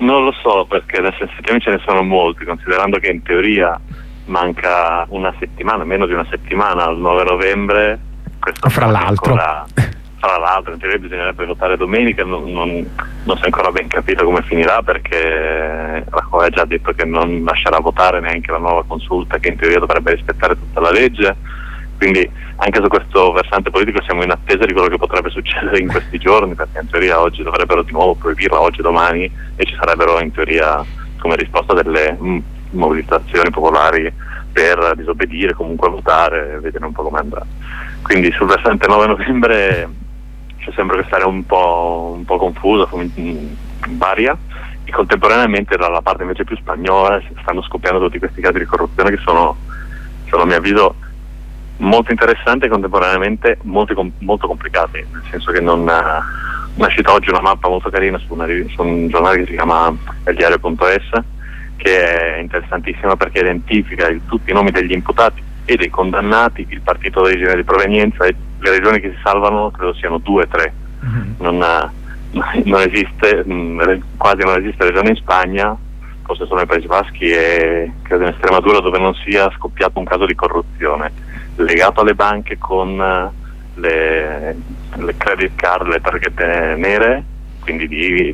Non lo so, perché nel senso effettivamente ce ne sono molti, considerando che in teoria manca una settimana, meno di una settimana al 9 novembre. Questo fra l'altro in teoria bisognerebbe votare domenica, non si è ancora ben capito come finirà, perché Rajoy ha già detto che non lascerà votare neanche la nuova consulta, che in teoria dovrebbe rispettare tutta la legge. Quindi anche su questo versante politico siamo in attesa di quello che potrebbe succedere in questi giorni, perché in teoria oggi dovrebbero di nuovo proibirla, oggi, domani, e ci sarebbero in teoria come risposta delle mobilitazioni popolari per disobbedire, comunque votare, vedere un po' come andrà. Quindi sul versante 9 novembre c'è sempre questa area un po' confusa, varia, e contemporaneamente dalla parte invece più spagnola stanno scoppiando tutti questi casi di corruzione che sono a mio avviso molto interessanti e contemporaneamente molto complicati, nel senso che non è uscita oggi una mappa molto carina su un giornale che si chiama eldiario.es, che è interessantissima perché identifica tutti i nomi degli imputati e dei condannati, il partito d'origine di provenienza, e le regioni che si salvano credo siano 2 o 3. Non esiste, quasi non esiste regione in Spagna, forse solo nei Paesi Baschi e credo in Estremadura, dove non sia scoppiato un caso di corruzione legato alle banche con le credit card, le targhette nere, quindi di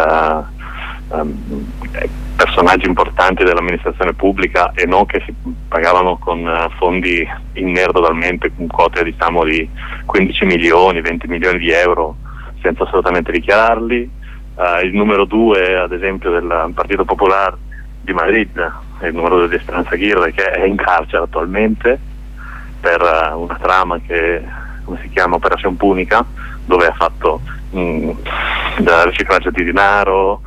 personaggi importanti dell'amministrazione pubblica, e non che si pagavano con fondi in nero totalmente, con quote diciamo di 15 milioni, 20 milioni di euro senza assolutamente dichiararli. Il numero 2 ad esempio del Partito Popular di Madrid, il numero 2 di Esperanza Aguirre, che è in carcere attualmente per una trama che come si chiama Operazione Punica, dove ha fatto riciclaggio di denaro,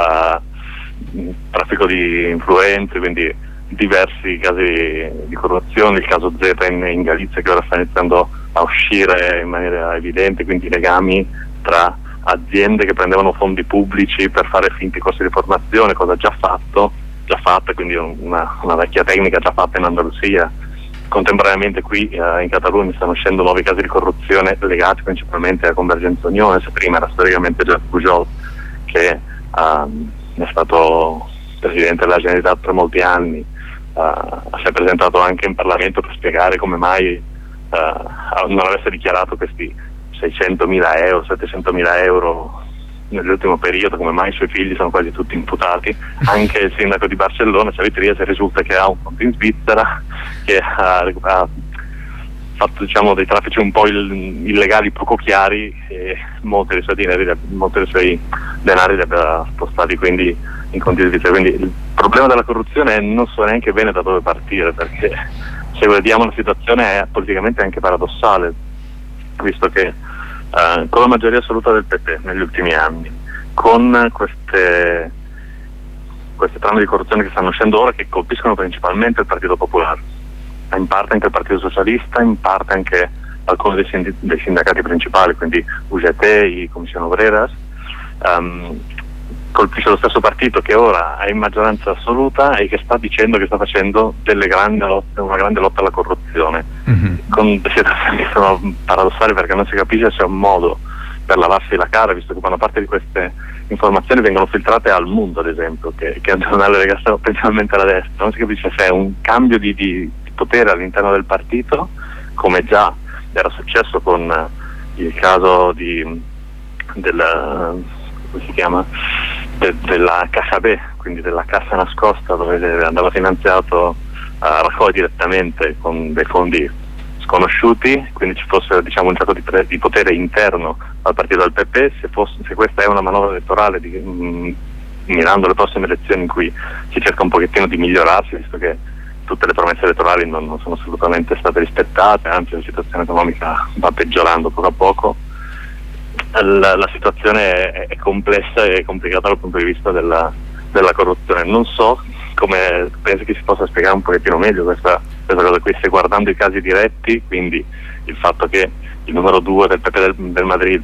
traffico di influenze, quindi diversi casi di corruzione, il caso Z in Galizia che ora sta iniziando a uscire in maniera evidente, quindi legami tra aziende che prendevano fondi pubblici per fare finti corsi di formazione, cosa già fatta, quindi una vecchia tecnica già fatta in Andalusia. Contemporaneamente qui in Catalogna stanno uscendo nuovi casi di corruzione legati principalmente alla Convergenza Unione. Se prima era storicamente Josep Pujol, che è stato presidente della Generalitat per molti anni, si è presentato anche in Parlamento per spiegare come mai non avesse dichiarato questi 600.000 euro, 700.000 euro nell'ultimo periodo, come mai i suoi figli sono quasi tutti imputati. Anche il sindaco di Barcellona, Xavi Trias, risulta che ha un conto in Svizzera, che ha fatto diciamo dei traffici un po' illegali, poco chiari, e molti dei suoi denari li abbia spostati quindi in conti svizzeri. Quindi il problema della corruzione non so neanche bene da dove partire, perché se vediamo la situazione è politicamente anche paradossale, visto che con la maggioria assoluta del PP negli ultimi anni, con queste trame di corruzione che stanno uscendo ora, che colpiscono principalmente il Partito Popolare, in parte anche il Partito Socialista, in parte anche alcuni dei sindacati principali, quindi UGT, i Commissioni Obreras, colpisce lo stesso partito che ora è in maggioranza assoluta e che sta dicendo che sta facendo una grande lotta alla corruzione, con situazioni che sono paradossali, perché non si capisce se è un modo per lavarsi la cara, visto che buona parte di queste informazioni vengono filtrate al Mondo, ad esempio, che è un giornale legato principalmente alla destra. Non si capisce se è un cambio di potere all'interno del partito, come già era successo con il caso della Cassa B, quindi della cassa nascosta, dove andava finanziato Rajoy direttamente con dei fondi sconosciuti, quindi ci fosse diciamo un gioco di potere interno al partito del PP. Se questa è una manovra elettorale mirando le prossime elezioni in cui si cerca un pochettino di migliorarsi, visto che tutte le promesse elettorali non sono assolutamente state rispettate, anzi la situazione economica va peggiorando poco a poco, la situazione è complessa e complicata dal punto di vista della corruzione. Non so come penso che si possa spiegare un pochettino meglio questa cosa qui, se guardando i casi diretti, quindi il fatto che il numero 2 del PP del Madrid,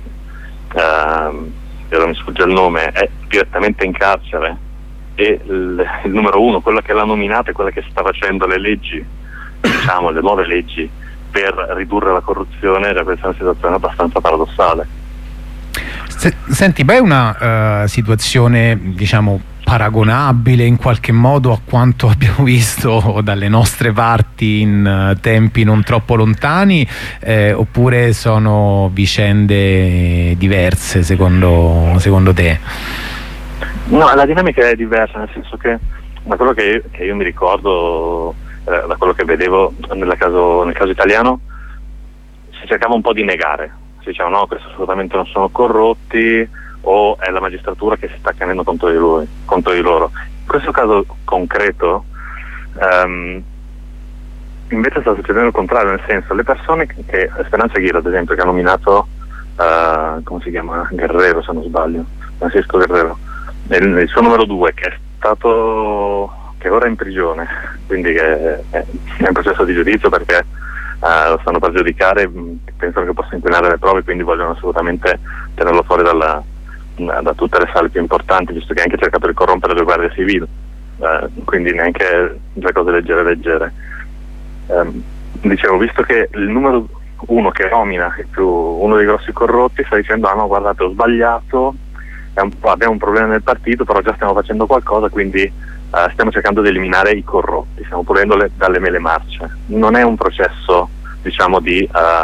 mi sfugge il nome, è direttamente in carcere, e il numero 1, quella che l'ha nominata e quella che sta facendo le leggi, diciamo le nuove leggi per ridurre la corruzione, questa è una situazione abbastanza paradossale. Senti, beh, è una situazione, diciamo, paragonabile in qualche modo a quanto abbiamo visto dalle nostre parti in tempi non troppo lontani, oppure sono vicende diverse secondo te? No, la dinamica è diversa, nel senso che da quello che io mi ricordo, da quello che vedevo nel caso italiano, si cercava un po' di negare, si diceva no, questi assolutamente non sono corrotti, o è la magistratura che si sta accanendo contro di loro. In questo caso concreto invece sta succedendo il contrario, nel senso, le persone che Speranza Aguirre, ad esempio, che ha nominato come si chiama? Guerrero, se non sbaglio, Francisco Guerrero, il suo numero 2, che ora è in prigione, quindi che è in processo di giudizio perché lo stanno per giudicare, pensano che possa inquinare le prove, quindi vogliono assolutamente tenerlo fuori da tutte le sale più importanti, visto che ha anche cercato di corrompere le guardie civili, quindi neanche due cose leggere. Dicevo, visto che il numero 1 che nomina è più uno dei grossi corrotti, sta dicendo no, guardate, ho sbagliato, abbiamo un problema nel partito, però già stiamo facendo qualcosa, quindi stiamo cercando di eliminare i corrotti, stiamo pulendole dalle mele marce. Non è un processo, diciamo, di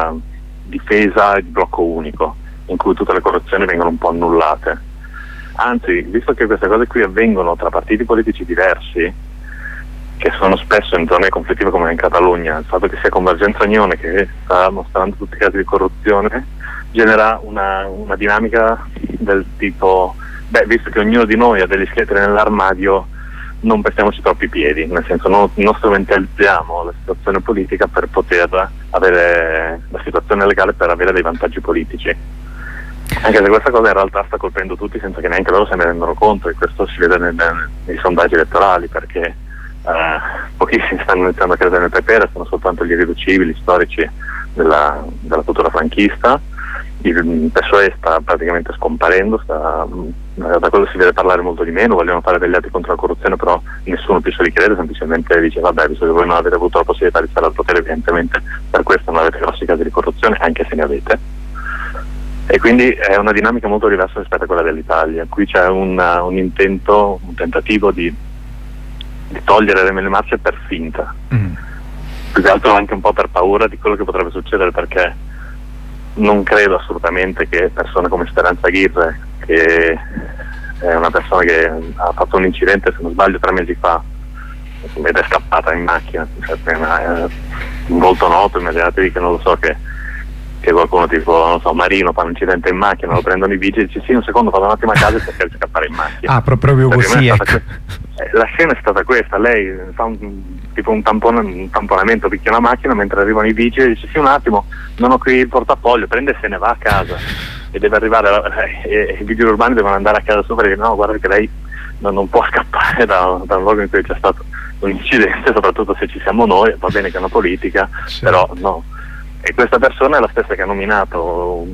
difesa di blocco unico, in cui tutte le corruzioni vengono un po' annullate. Anzi, visto che queste cose qui avvengono tra partiti politici diversi, che sono spesso in zone conflittive come in Catalogna, il fatto che sia Convergenza Unione che sta mostrando tutti i casi di corruzione genera una dinamica del tipo, visto che ognuno di noi ha degli scheletri nell'armadio, non pestiamoci troppi piedi, nel senso non strumentalizziamo la situazione politica per poter avere la situazione legale, per avere dei vantaggi politici, anche se questa cosa in realtà sta colpendo tutti senza che neanche loro se ne rendano conto, e questo si vede nei sondaggi elettorali, perché pochissimi stanno iniziando a credere nel PPR, sono soltanto gli irriducibili storici della cultura franchista. Il PSOE sta praticamente scomparendo, da quello si vede parlare molto di meno, vogliono fare degli atti contro la corruzione, però nessuno più se li crede, semplicemente dice vabbè, visto che voi non avete avuto la possibilità di stare al potere, evidentemente per questo non avete grossi casi di corruzione, anche se ne avete. E quindi è una dinamica molto diversa rispetto a quella dell'Italia. Qui c'è un intento, un tentativo di togliere le mele marce per finta, più che altro anche un po' per paura di quello che potrebbe succedere, perché non credo assolutamente che persone come Speranza Aguirre, che è una persona che ha fatto un incidente, se non sbaglio 3 mesi fa, ed è scappata in macchina, cioè, è un volto noto, immaginatevi che non lo so, che qualcuno tipo, non so, Marino fa un incidente in macchina, lo prendono i vigili, dice sì, un secondo, vado un attimo a casa e cerca di scappare in macchina. Ah, proprio così, ecco. La scena è stata questa, lei fa un tamponamento, picchia la macchina, mentre arrivano i vigili, dice sì, un attimo, non ho qui il portafoglio, prende e se ne va a casa, e deve arrivare, e i vigili urbani devono andare a casa sopra e dire no, guarda che lei non può scappare da un luogo in cui c'è stato un incidente, soprattutto se ci siamo noi, va bene che è una politica, certo. Però no. E questa persona è la stessa che ha nominato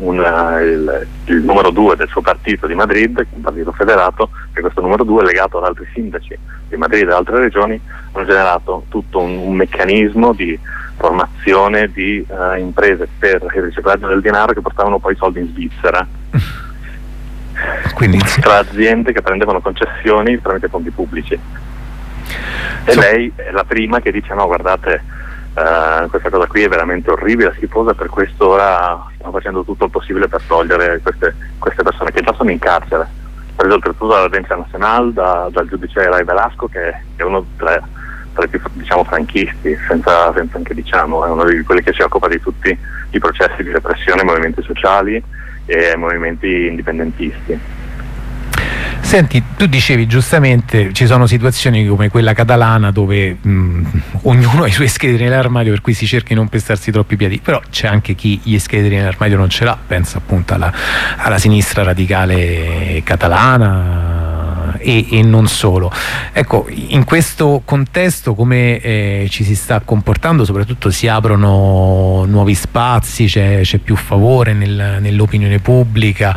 il numero 2 del suo partito di Madrid, un partito federato, che questo numero 2 legato ad altri sindaci di Madrid e altre regioni hanno generato tutto un meccanismo di formazione di imprese per il riciclaggio del denaro che portavano poi i soldi in Svizzera. Quindi tra aziende che prendevano concessioni tramite fondi pubblici. E lei è la prima che dice no, guardate, questa cosa qui è veramente orribile, schifosa, per questo ora stiamo facendo tutto il possibile per togliere queste persone che già sono in carcere, preso oltretutto dall'Audiencia Nazionale, dal giudice Ray Velasco, che è uno tra i più, diciamo, franchisti, senza anche diciamo, è uno di quelli che si occupa di tutti i processi di repressione ai movimenti sociali e ai movimenti indipendentisti. Senti, tu dicevi giustamente ci sono situazioni come quella catalana dove ognuno ha i suoi scheletri nell'armadio, per cui si cerca di non pestarsi troppi piedi, però c'è anche chi gli scheletri nell'armadio non ce l'ha, pensa appunto alla sinistra radicale catalana e non solo. Ecco, in questo contesto come ci si sta comportando? Soprattutto si aprono nuovi spazi, c'è più favore nell'opinione pubblica,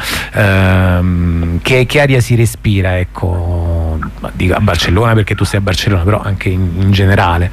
che aria si respira, ecco, dico a Barcellona perché tu sei a Barcellona, però anche in generale.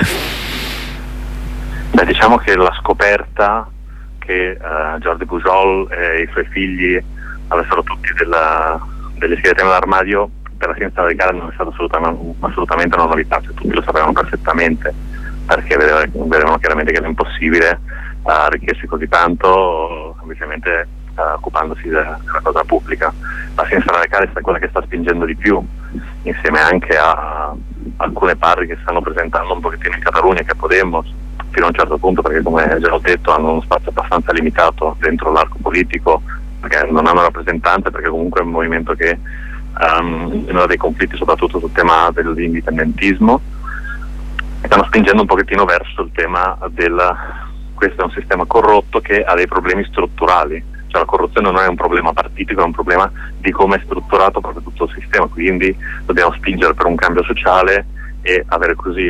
Beh, diciamo che la scoperta che Jordi Pujol e i suoi figli avessero tutti degli scheletri nell'armadio, per la sinistra radicale non è stata assolutamente una novità, cioè, tutti lo sapevano perfettamente, perché vedevano chiaramente che era impossibile arricchirsi così tanto semplicemente occupandosi della cosa pubblica. La sinistra radicale è quella che sta spingendo di più, insieme anche a alcune parti che stanno presentando un pochettino in Catalogna, che Podemos, fino a un certo punto, perché come già ho detto hanno uno spazio abbastanza limitato dentro l'arco politico, perché non hanno rappresentante, perché comunque è un movimento che genera dei conflitti soprattutto sul tema dell'indipendentismo, e stanno spingendo un pochettino verso il tema questo è un sistema corrotto che ha dei problemi strutturali, cioè la corruzione non è un problema partitico, è un problema di come è strutturato proprio tutto il sistema, quindi dobbiamo spingere per un cambio sociale e avere così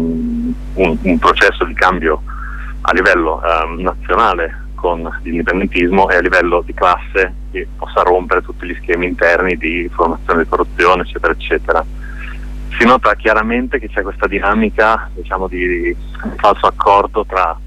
un processo di cambio a livello nazionale con l'indipendentismo e a livello di classe che possa rompere tutti gli schemi interni di formazione di corruzione, eccetera eccetera. Si nota chiaramente che c'è questa dinamica, diciamo, di falso accordo tra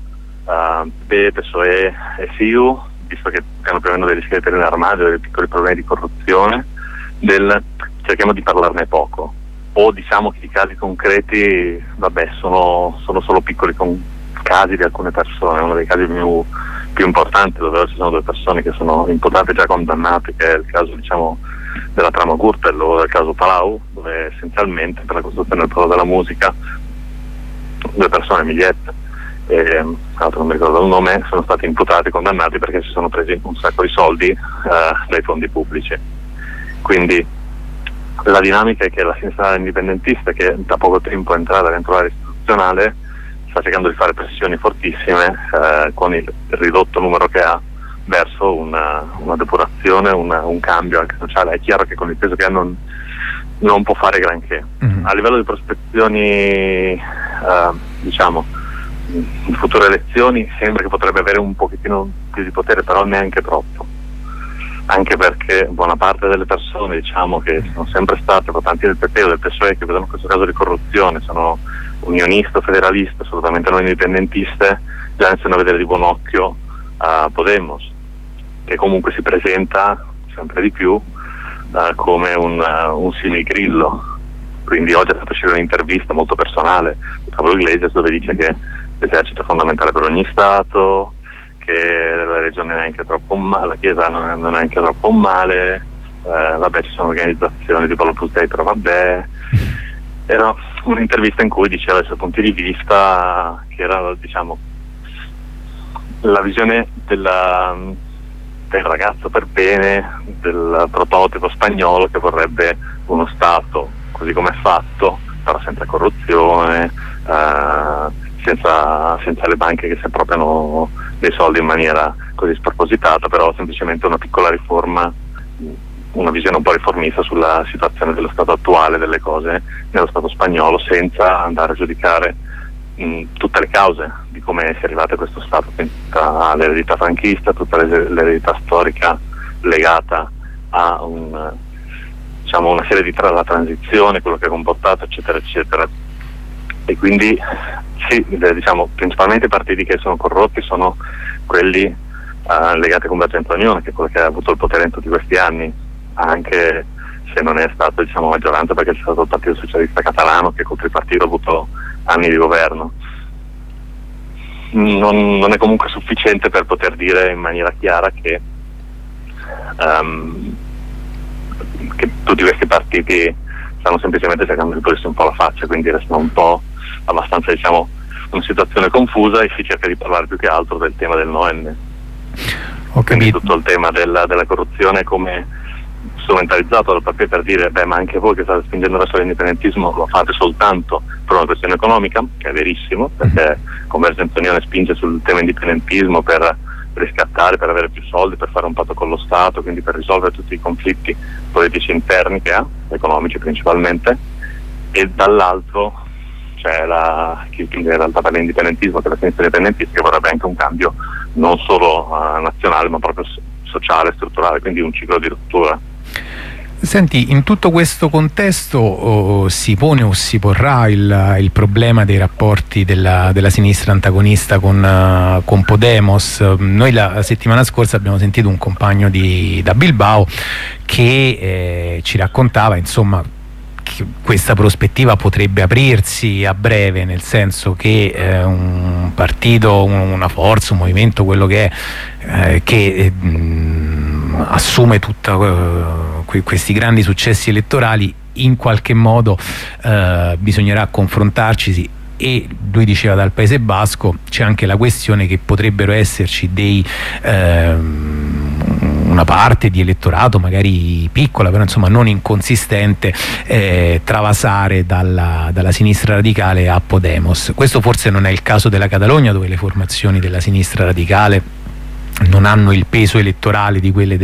PSOE e FIU, visto che stanno prendendo degli scheletri nell'armadio, dei piccoli problemi di corruzione, cerchiamo di parlarne poco, o diciamo che i casi concreti, vabbè, sono solo piccoli casi di alcune persone. Uno dei casi più importanti, dove ci sono due persone che sono imputate già condannate, che è il caso, diciamo, della trama Gürtel o del caso Palau, dove essenzialmente per la costruzione del prodotto della musica due persone, Migliette e altro non mi ricordo il nome, sono stati imputati, condannati perché si sono presi un sacco di soldi dai fondi pubblici. Quindi la dinamica è che la sinistra indipendentista, che da poco tempo è entrata dentro l'area istituzionale, sta cercando di fare pressioni fortissime con il ridotto numero che ha verso una depurazione, un cambio anche sociale. È chiaro che con il peso che ha non può fare granché. A livello di prospezioni, diciamo, in future elezioni sembra che potrebbe avere un pochettino più di potere, però neanche troppo, anche perché buona parte delle persone, diciamo, che sono sempre state votanti del PP o del PSOE, che vedono questo caso di corruzione, sono unioniste o federaliste, assolutamente non indipendentiste, già iniziano a vedere di buon occhio a Podemos, che comunque si presenta sempre di più come un simile Grillo. Quindi oggi ha fatto uscire un'intervista molto personale di Pablo Iglesias, dove dice che l'esercito è fondamentale per ogni Stato, che la regione non è neanche troppo male, la Chiesa non è neanche troppo male, vabbè, ci sono organizzazioni di Opus Dei, però vabbè. Era un'intervista in cui diceva i suoi punti di vista, che era, diciamo, la visione del ragazzo per bene, del prototipo spagnolo che vorrebbe uno Stato così come è fatto, però senza corruzione, senza le banche che si appropriano dei soldi in maniera così spropositata, però semplicemente una piccola riforma, una visione un po' riformista sulla situazione dello Stato attuale, delle cose nello Stato spagnolo, senza andare a giudicare tutte le cause di come si è arrivato a questo Stato, tutta l'eredità franchista, tutta l'eredità storica legata a una serie di la transizione, quello che ha comportato, eccetera eccetera. E quindi sì, diciamo, principalmente i partiti che sono corrotti sono quelli legati a Convergenza Unione, che è quello che ha avuto il potere in tutti questi anni, anche se non è stato, diciamo, maggioranza, perché c'è stato il Partito Socialista Catalano, che col tripartito ha avuto anni di governo. Non è comunque sufficiente per poter dire in maniera chiara che tutti questi partiti stanno semplicemente cercando di pulirsi un po' la faccia, quindi restano un po' abbastanza, diciamo, una situazione confusa, e si cerca di parlare più che altro del tema del Noen. Quindi tutto il tema della corruzione come strumentalizzato dal PP per dire, beh, ma anche voi che state spingendo verso l'indipendentismo lo fate soltanto per una questione economica, che è verissimo, perché Convergenza Unione spinge sul tema indipendentismo per riscattare, per avere più soldi, per fare un patto con lo Stato, quindi per risolvere tutti i conflitti politici interni che ha, economici principalmente, e dall'altro c'è chi in realtà per l'indipendentismo, che è la sinistra indipendentista, che vorrebbe anche un cambio non solo nazionale ma proprio sociale, strutturale, quindi un ciclo di rottura. Senti, in tutto questo contesto si pone o si porrà il problema dei rapporti della sinistra antagonista con Podemos. Noi la settimana scorsa abbiamo sentito un compagno da Bilbao che ci raccontava, insomma, che questa prospettiva potrebbe aprirsi a breve, nel senso che un partito, una forza, un movimento, quello che è, che assume tutti questi grandi successi elettorali, in qualche modo bisognerà confrontarci. E lui diceva, dal Paese Basco c'è anche la questione che potrebbero esserci una parte di elettorato magari piccola, però insomma non inconsistente, travasare dalla sinistra radicale a Podemos. Questo forse non è il caso della Catalogna, dove le formazioni della sinistra radicale non hanno il peso elettorale di quelle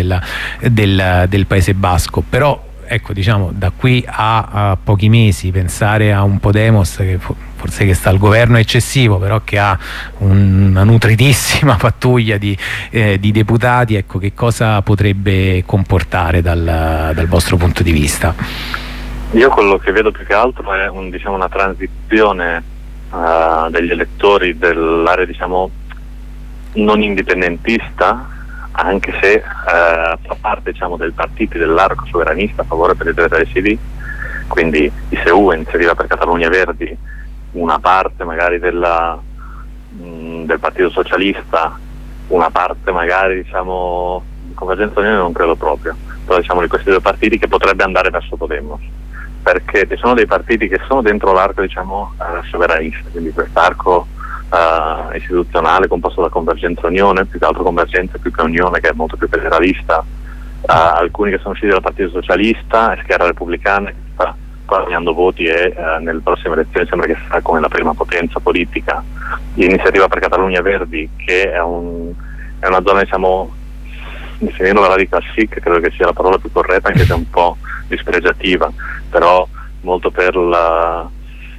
del Paese Basco, però ecco, diciamo, da qui a pochi mesi pensare a un Podemos che forse che sta al governo è eccessivo, però che ha una nutritissima pattuglia di deputati, ecco, che cosa potrebbe comportare dal vostro punto di vista? Io quello che vedo più che altro è una transizione degli elettori dell'area, diciamo, non indipendentista, anche se fa parte, diciamo, del partito dell'arco sovranista a favore per il CD, quindi ISEU, Iniziativa per Catalogna Verdi, una parte magari del Partito Socialista, una parte magari, diciamo, Convergenza Unione non credo proprio, però diciamo di questi due partiti che potrebbe andare verso Podemos, perché ci sono dei partiti che sono dentro l'arco, diciamo, sovranista, quindi quest'arco istituzionale composto da Convergenza Unione, più che altro Convergenza più che Unione, che è molto più federalista, alcuni che sono usciti dal Partito Socialista e Schiera Repubblicana, che sta guadagnando voti e nelle prossime elezioni sembra che sarà come la prima potenza politica. L'Iniziativa per Catalogna Verdi, che è una zona, diciamo, definendo la radical chic credo che sia la parola più corretta, anche se è un po' dispregiativa, però molto per la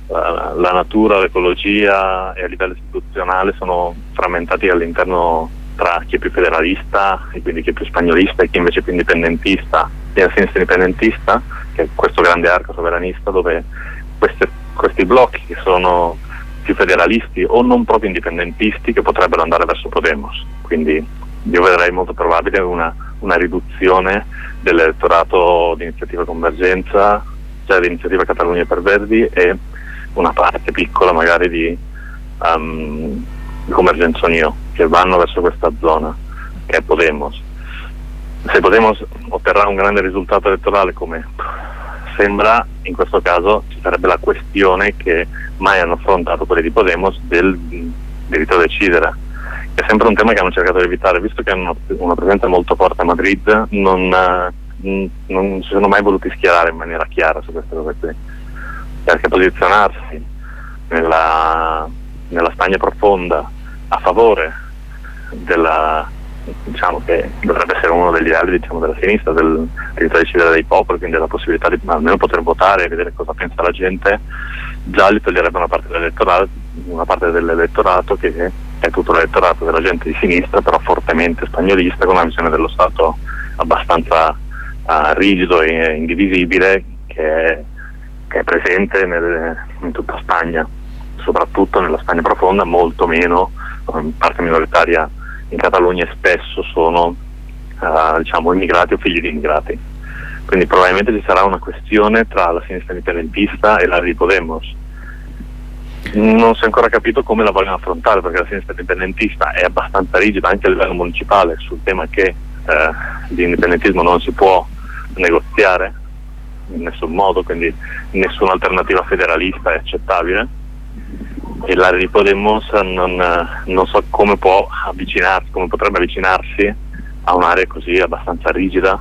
natura, l'ecologia, e a livello istituzionale sono frammentati all'interno tra chi è più federalista e quindi chi è più spagnolista e chi invece è più indipendentista e la sinistra indipendentista, che è questo grande arco sovranista dove questi blocchi che sono più federalisti o non proprio indipendentisti che potrebbero andare verso Podemos. Quindi io vedrei molto probabile una riduzione dell'elettorato di Iniziativa Convergenza, cioè di Iniziativa Catalogna per Verdi, e una parte piccola magari di Convergenza Unió, che vanno verso questa zona che è Podemos. Se Podemos otterrà un grande risultato elettorale, come sembra, in questo caso ci sarebbe la questione che mai hanno affrontato quelli di Podemos del diritto a decidere, che è sempre un tema che hanno cercato di evitare, visto che hanno una presenza molto forte a Madrid. Non si sono mai voluti schierare in maniera chiara su queste cose qui, perché posizionarsi nella Spagna profonda a favore diciamo, che dovrebbe essere uno degli ideali, diciamo, della sinistra, del diritto a decidere dei popoli, quindi della possibilità di almeno poter votare e vedere cosa pensa la gente, già gli toglierebbe una parte dell'elettorato che è tutto l'elettorato della gente di sinistra, però fortemente spagnolista, con una visione dello Stato abbastanza rigido e indivisibile, che è presente in tutta Spagna, soprattutto nella Spagna profonda, molto meno in parte minoritaria in Catalogna, e spesso sono diciamo immigrati o figli di immigrati. Quindi probabilmente ci sarà una questione tra la sinistra indipendentista e la di Podemos. Non si è ancora capito come la vogliono affrontare, perché la sinistra indipendentista è abbastanza rigida anche a livello municipale sul tema che l'indipendentismo non si può negoziare in nessun modo, quindi nessuna alternativa federalista è accettabile, e l'area di Podemos non so come potrebbe avvicinarsi a un'area così abbastanza rigida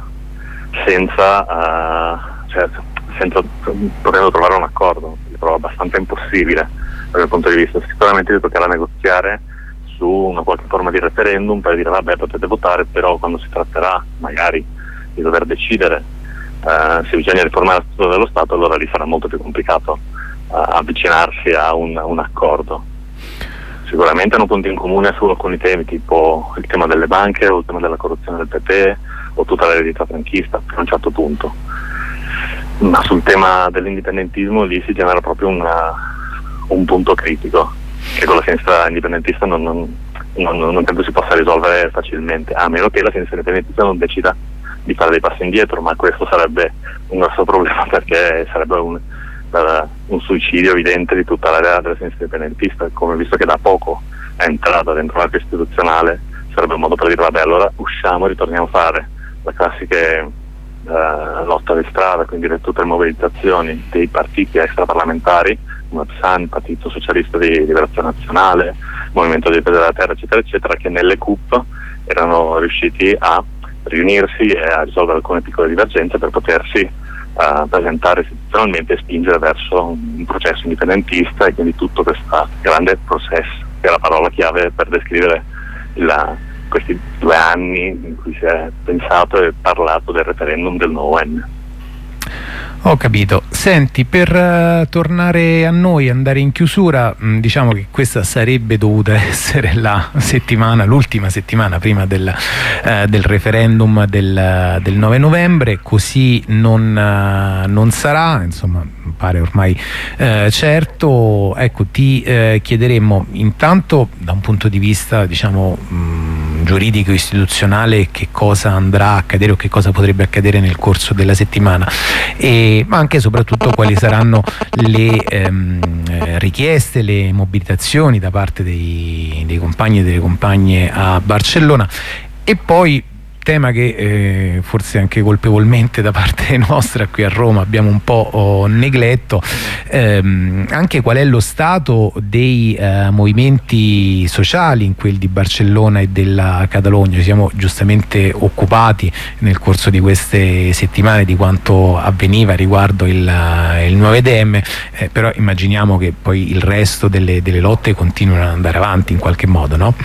senza potendo trovare un accordo. Lo trovo abbastanza impossibile dal mio punto di vista. Sicuramente si toccherà negoziare su una qualche forma di referendum per dire vabbè, potete votare, però quando si tratterà magari di dover decidere se bisogna riformare la struttura dello Stato, allora lì sarà molto più complicato avvicinarsi a un accordo. Sicuramente hanno punti in comune su alcuni temi, tipo il tema delle banche o il tema della corruzione del PP o tutta l'eredità franchista fino a un certo punto, Ma sul tema dell'indipendentismo lì si genera proprio un punto critico che con la sinistra indipendentista non credo si possa risolvere facilmente, a meno che la sinistra indipendentista non decida di fare dei passi indietro, ma questo sarebbe un grosso problema, perché sarebbe un suicidio evidente di tutta l'area della sinistra indipendentista, come visto che da poco è entrata dentro l'arco istituzionale, sarebbe un modo per dire vabbè, allora usciamo e ritorniamo a fare la classica lotta di strada, quindi tutte le mobilitazioni dei partiti extraparlamentari come PSAN, il Partito Socialista di Liberazione Nazionale, Movimento di Difesa della Terra, eccetera eccetera, che nelle CUP erano riusciti a riunirsi e a risolvere alcune piccole divergenze per potersi presentare istituzionalmente e spingere verso un processo indipendentista, e quindi tutto questo grande processo, che è la parola chiave per descrivere questi 2 anni in cui si è pensato e parlato del referendum del nuovo N. Ho capito. Senti, per tornare a noi, andare in chiusura, diciamo che questa sarebbe dovuta essere l'ultima settimana prima del referendum del 9 novembre, così non sarà, insomma, pare ormai certo. Ecco, ti chiederemmo intanto da un punto di vista, diciamo, giuridico istituzionale, che cosa andrà a accadere o che cosa potrebbe accadere nel corso della settimana, ma anche e soprattutto quali saranno le richieste, le mobilitazioni da parte dei compagni e delle compagne a Barcellona. E poi tema che forse anche colpevolmente da parte nostra qui a Roma abbiamo un po' negletto, anche qual è lo stato dei movimenti sociali in quel di Barcellona e della Catalogna. Ci siamo giustamente occupati nel corso di queste settimane di quanto avveniva riguardo il 9DM, però immaginiamo che poi il resto delle lotte continuino ad andare avanti in qualche modo, no?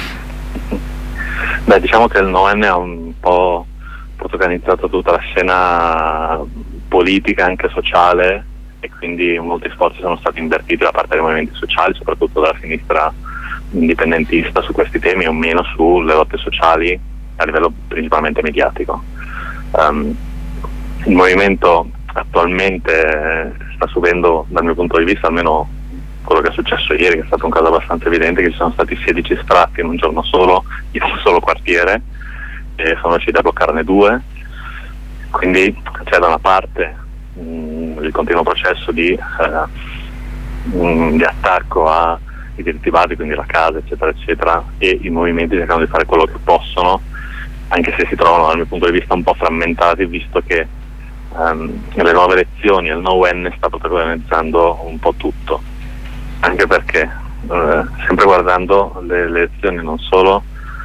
Beh, diciamo che il 9N ha un po' protagonizzato tutta la scena politica, anche sociale, e quindi molti sforzi sono stati invertiti da parte dei movimenti sociali, soprattutto dalla sinistra indipendentista, su questi temi, o meno sulle lotte sociali a livello principalmente mediatico. Il movimento attualmente sta subendo, dal mio punto di vista, almeno quello che è successo ieri, che è stato un caso abbastanza evidente, che ci sono stati 16 sfratti in un giorno solo, in un solo quartiere, e sono riusciti a bloccarne 2. Quindi c'è da una parte il continuo processo di attacco ai diritti base, quindi la casa, eccetera eccetera, e i movimenti cercano di fare quello che possono, anche se si trovano dal mio punto di vista un po' frammentati, visto che le nuove elezioni e il nuovo N sta protagonizzando un po' tutto, anche perché sempre guardando le elezioni non solo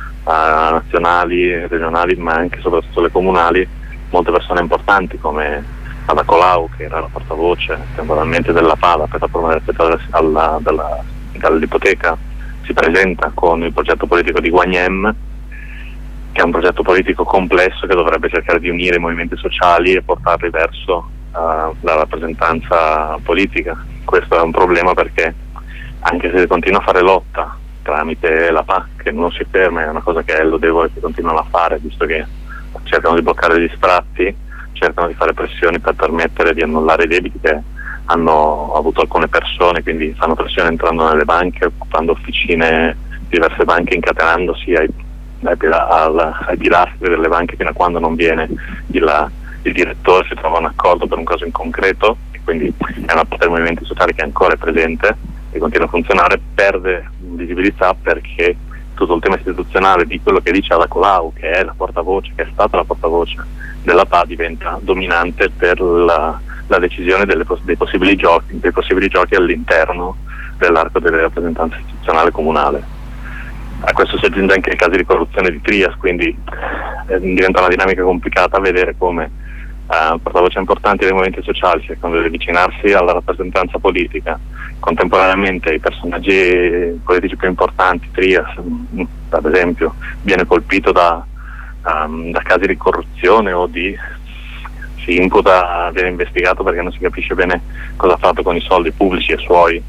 nazionali, regionali, ma anche e soprattutto le comunali, molte persone importanti come Ada Colau, che era la portavoce temporalmente della PA, la piattaforma dall'ipoteca, si presenta con il progetto politico di Guagnem, che è un progetto politico complesso che dovrebbe cercare di unire i movimenti sociali e portarli verso la rappresentanza politica. Questo è un problema perché, anche se continua a fare lotta tramite la PA, che non si ferma, è una cosa che è lodevole che continuano a fare, visto che cercano di bloccare gli sfratti, cercano di fare pressioni per permettere di annullare i debiti che hanno avuto alcune persone, quindi fanno pressione entrando nelle banche, occupando officine, diverse banche, incatenandosi ai pilastri delle banche fino a quando non viene il direttore, si trova un accordo per un caso in concreto, e quindi è una parte dei movimenti sociali che ancora è presente e continua a funzionare, perde visibilità perché tutto il tema istituzionale di quello che dice Ada Colau, che è la portavoce, che è stata la portavoce della PA, diventa dominante per la decisione dei possibili giochi all'interno dell'arco delle rappresentanze istituzionale comunale. A questo si aggiunge anche il caso di corruzione di Trias, quindi diventa una dinamica complicata vedere come portavoci importanti dei movimenti sociali cercano di avvicinarsi alla rappresentanza politica. Contemporaneamente i personaggi politici più importanti, Trias ad esempio, viene colpito da casi di corruzione o si imputa, viene investigato perché non si capisce bene cosa ha fatto con i soldi pubblici e suoi.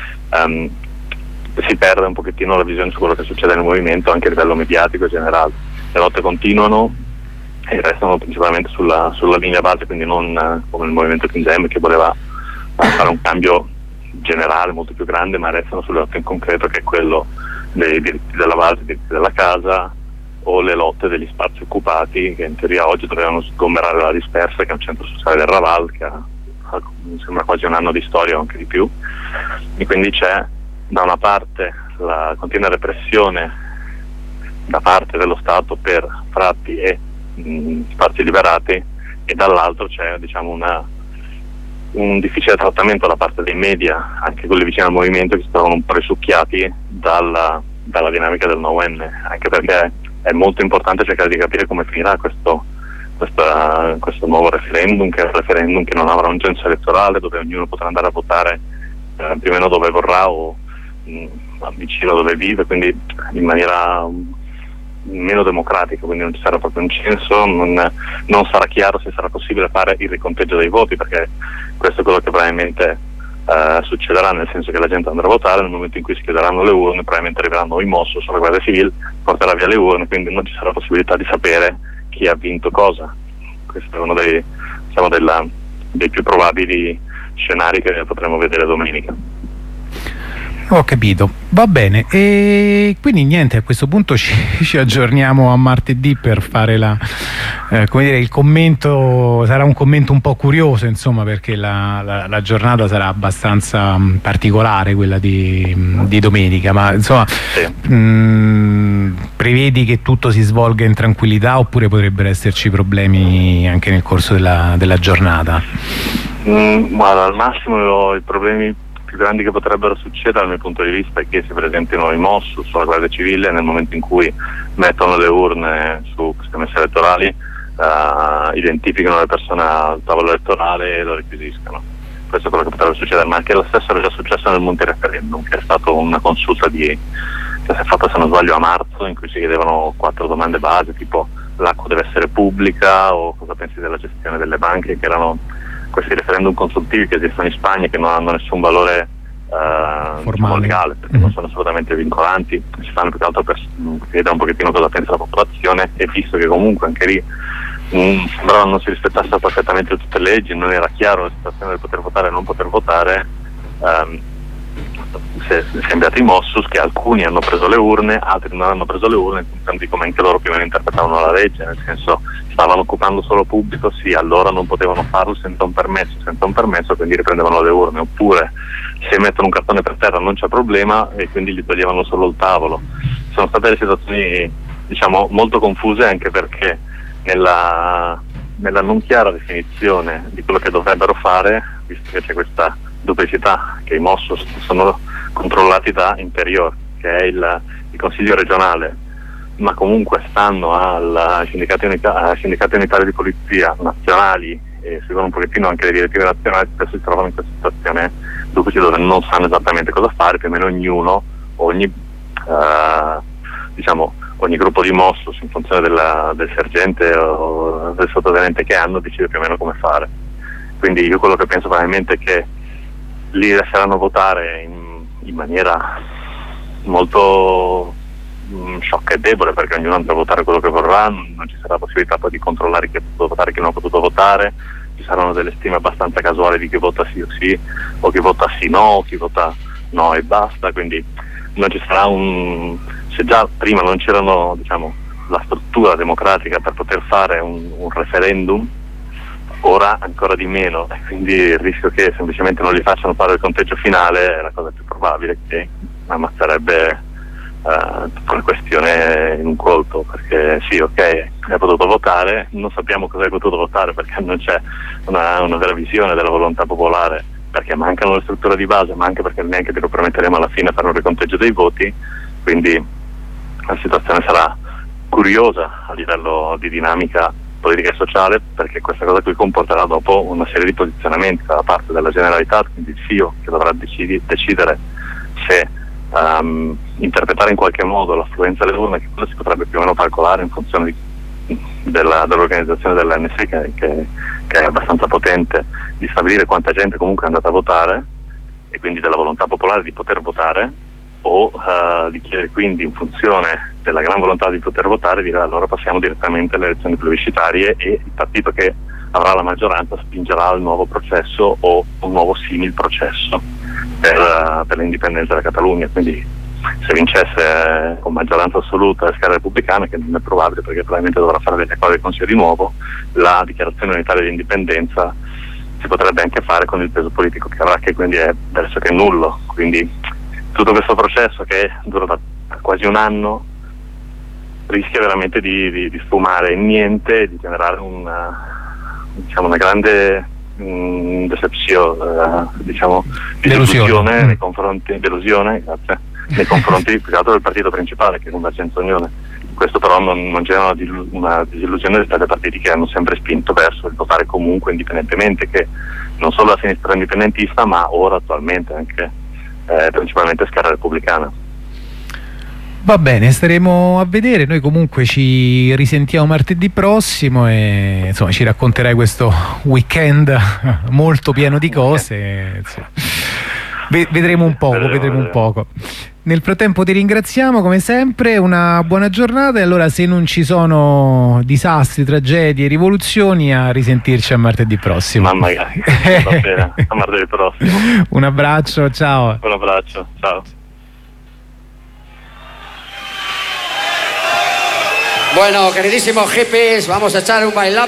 Si perde un pochettino la visione su quello che succede nel movimento anche a livello mediatico e generale. Le lotte continuano e restano principalmente sulla linea base, quindi non come il movimento Tindem che voleva fare un cambio generale molto più grande, ma restano sulle lotte in concreto, che è quello dei diritti della base, dei diritti della casa, o le lotte degli spazi occupati, che in teoria oggi dovevano sgomberare la Dispersa, che è un centro sociale del Raval, che mi sembra quasi un anno di storia o anche di più, e quindi c'è da una parte la continua repressione da parte dello Stato per fratti e spazi liberati, e dall'altro c'è, diciamo, un difficile trattamento da parte dei media, anche quelli vicini al movimento, che si trovano un po' risucchiati dalla dinamica del 9N, anche perché è molto importante cercare di capire come finirà questo nuovo referendum, che è un referendum che non avrà un censo elettorale, dove ognuno potrà andare a votare più o meno dove vorrà o vicino dove vive, quindi in maniera meno democratica, quindi non ci sarà proprio un censo, non sarà chiaro se sarà possibile fare il riconteggio dei voti, perché questo è quello che probabilmente succederà, nel senso che la gente andrà a votare, nel momento in cui si chiuderanno le urne probabilmente arriveranno i Mossos o la Guardia Civile, porterà via le urne, quindi non ci sarà possibilità di sapere chi ha vinto cosa. Questo è uno dei più probabili scenari che potremo vedere domenica. Ho capito, va bene, e quindi niente, a questo punto ci aggiorniamo a martedì per fare come dire, il commento. Sarà un commento un po' curioso, insomma, perché la giornata sarà abbastanza particolare, quella di domenica, ma insomma sì. Prevedi che tutto si svolga in tranquillità, oppure potrebbero esserci problemi anche nel corso della giornata? Guarda, al massimo i problemi più grandi che potrebbero succedere dal mio punto di vista è che si presentino i Mossos sulla Guardia Civile nel momento in cui mettono le urne su queste messe elettorali, identificano le persone al tavolo elettorale e lo requisiscano. Questo è quello che potrebbe succedere, ma anche lo stesso era già successo nel Monte Referendum, che è stata una consulta che si è fatta, se non sbaglio, a marzo, in cui si chiedevano 4 domande base, tipo l'acqua deve essere pubblica, o cosa pensi della gestione delle banche, che erano questi referendum consultivi che esistono in Spagna, che non hanno nessun valore diciamo, legale, perché non sono assolutamente vincolanti, si fanno più che altro per chiedere un pochettino cosa pensa la popolazione, e visto che comunque anche lì sembrava non si rispettassero perfettamente tutte le leggi, non era chiaro la situazione del poter votare e non poter votare, si è inviato i Mossos, che alcuni hanno preso le urne, altri non hanno preso le urne, in funzione di come anche loro più o meno interpretavano la legge, nel senso stavano occupando solo pubblico, sì, allora non potevano farlo senza un permesso, quindi riprendevano le urne, oppure se mettono un cartone per terra non c'è problema e quindi gli toglievano solo il tavolo. Sono state delle situazioni, diciamo, molto confuse, anche perché nella non chiara definizione di quello che dovrebbero fare, visto che c'è questa duplicità, che i Mossos sono controllati da Interior, che è il consiglio regionale, ma comunque stanno al sindacato unitario di polizia nazionali e seguono un pochettino anche le direttive nazionali, spesso si trovano in questa situazione duplice dove non sanno esattamente cosa fare, più o meno ogni gruppo di Mossos, in funzione del sergente o del sottotenente che hanno, decide più o meno come fare. Quindi io quello che penso probabilmente è che li lasceranno votare in maniera molto sciocca e debole, perché ognuno andrà a votare quello che vorrà, non ci sarà possibilità poi di controllare chi ha potuto votare e chi non ha potuto votare, ci saranno delle stime abbastanza casuali di chi vota sì o sì, o chi vota sì no, o chi vota no e basta, quindi non ci sarà se già prima non c'erano, diciamo, la struttura democratica per poter fare un referendum, ora ancora di meno, e quindi il rischio che semplicemente non li facciano fare il conteggio finale è la cosa più probabile, che ammazzerebbe tutta la questione in un colpo, perché sì, ok, hai potuto votare, non sappiamo cosa hai potuto votare perché non c'è una vera visione della volontà popolare, perché mancano le strutture di base, ma anche perché neanche te lo permetteremo alla fine a fare un riconteggio dei voti, quindi la situazione sarà curiosa a livello di dinamica politica e sociale, perché questa cosa qui comporterà dopo una serie di posizionamenti da parte della Generalitat, quindi il FIO, che dovrà decidere se interpretare in qualche modo l'affluenza alle urne, che quello si potrebbe più o meno calcolare in funzione dell'organizzazione dell'ANC, che è abbastanza potente, di stabilire quanta gente comunque è andata a votare, e quindi della volontà popolare di poter votare, o di chiedere quindi, in funzione della gran volontà di poter votare, dire allora passiamo direttamente alle elezioni plebiscitarie e il partito che avrà la maggioranza spingerà al nuovo processo o un nuovo simil processo per l'indipendenza della Catalogna. Quindi se vincesse con maggioranza assoluta la Schera Repubblicana, che non è probabile perché probabilmente dovrà fare delle cose del Consiglio di nuovo, la dichiarazione unitaria di indipendenza si potrebbe anche fare con il peso politico che avrà, che quindi è verso che nullo. Quindi tutto questo processo, che dura da quasi un anno, rischia veramente di sfumare in niente e di generare una grande delusione nei confronti nei confronti più che altro del partito principale, che è Convergenza Unione. Questo però non genera una disillusione rispetto ai partiti che hanno sempre spinto verso il votare comunque indipendentemente, che non solo la sinistra indipendentista, ma ora attualmente anche principalmente Schera Repubblicana. Va bene, staremo a vedere. Noi comunque ci risentiamo martedì prossimo e insomma ci racconterai questo weekend molto pieno di cose. Vedremo un poco. Nel frattempo ti ringraziamo come sempre, una buona giornata e allora, se non ci sono disastri, tragedie, rivoluzioni, a risentirci a martedì prossimo. Ma magari, va bene, a martedì prossimo. Un abbraccio, ciao. Un abbraccio, ciao. Bueno, queridísimos hippies, vamos a echar un bailable.